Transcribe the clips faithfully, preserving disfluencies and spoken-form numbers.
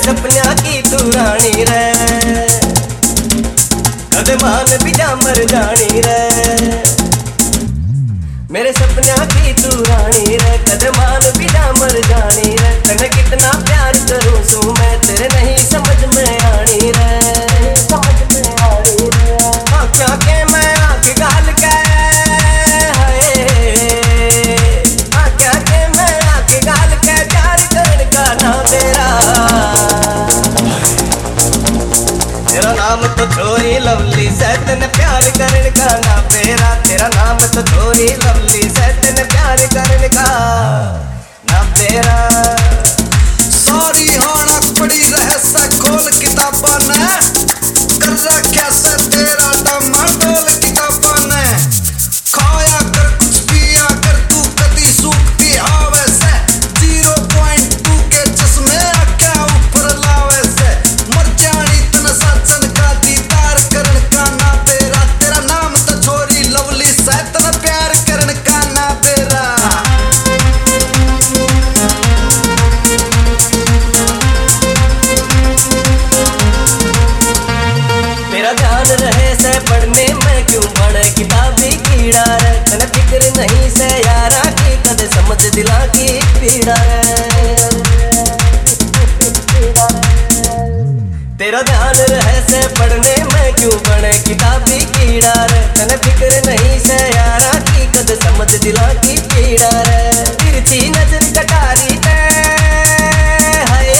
सपना की तू रानी रे, कदे मान भी जा मर जानी रे। मेरे सपना की तू रानी रे, कदे मान भी जा मर जानी रे। तने कितना प्यार करूं सू मैं, तेरे नहीं समझ में आनी रे, समझ में आनी रे। आँखों के मैं आँख गाल के, आँखों के मैं आँख गाल के प्यार करने का ना तेरा। तेरा नाम तो छोरी लवली से, तेने प्यार करने का ना तेरा। तेरा नाम तो छोरी लवली से, तेने प्यार करने का ना तेरा। सारी हाणक पड़ी रह से खोल किताबा ने, कर रखा से तेरा टमाटोल किताबा ने। खाया कर कुछ पिया कर तू कदी सूखती आवे से, जीरो पॉइंट टू के चश्मे आख्या ऊपर लावे से। मर जानी तन साचन का दीदार करन का ना तेरा। तेरा नाम तो छोरी लवली से, तन प्यार करन का ना तेरा। तेरा ध्यान रहे से पढ़ने में, क्यों पढ़े किताबी कीड़ा रे। तने फिक्र नहीं से यारा की, कदे समझ दिला की पीड़ा रे। तेरा ध्यान रहे से पढ़ने में, क्यों पढ़े किताबी कीड़ा रे। तने फिक्र नहीं से यारा की, कदे समझ दिला की पीड़ा रे। तिरछी नजर कटारी ते, हाय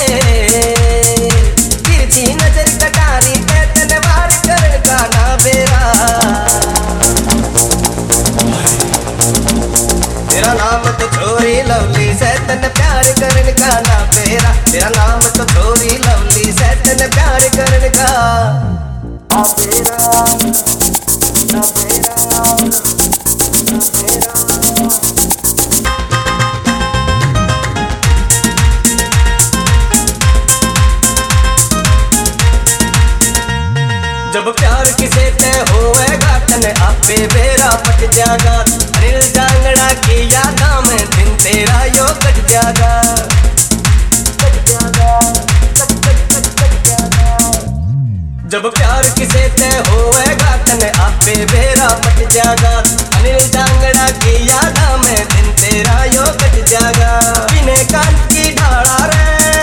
तिरछी नजर कटारी ते, तने वार करने का ना बेरा। तेरा नाम तो छोरी लवली से, तने प्यार करने का ना बेरा। तेरा नाम तो छोरी लवली से, तने प्यार करने का ना बेरा, ना बेरा, ना बेरा। जब प्यार किसे ते होएगा, तने आपे बेरा पट जागा। अनिल जांगड़ा की यादा में दिन तेरा यो कट जागा, कट जागा, कट कट कट कट जागा। जब प्यार किसे ते होएगा, तने आपे बेरा पट जागा। अनिल जांगड़ा की यादा में दिन तेरा यो कट जागा। बिने कांत की ढाला रे,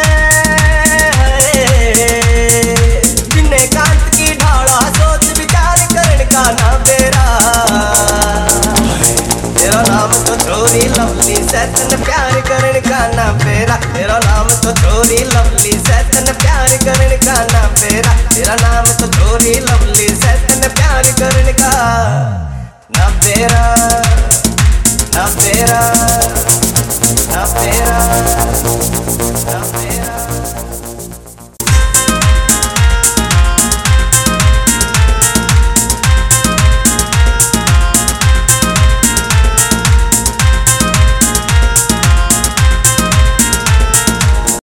बिने कांत की ढाला सोच विचार करने का ना बेरा। तेरा नाम तो छोरी लवली से, तने प्यार करने का ना बेरा। तेरा नाम तो छोरी लवली से, तने प्यार करने का ना बेरा। तेरा नाम तो छोरी लवली से, तने प्यार करने का ना बेरा, ना बेरा, ना बेरा, ना बेरा।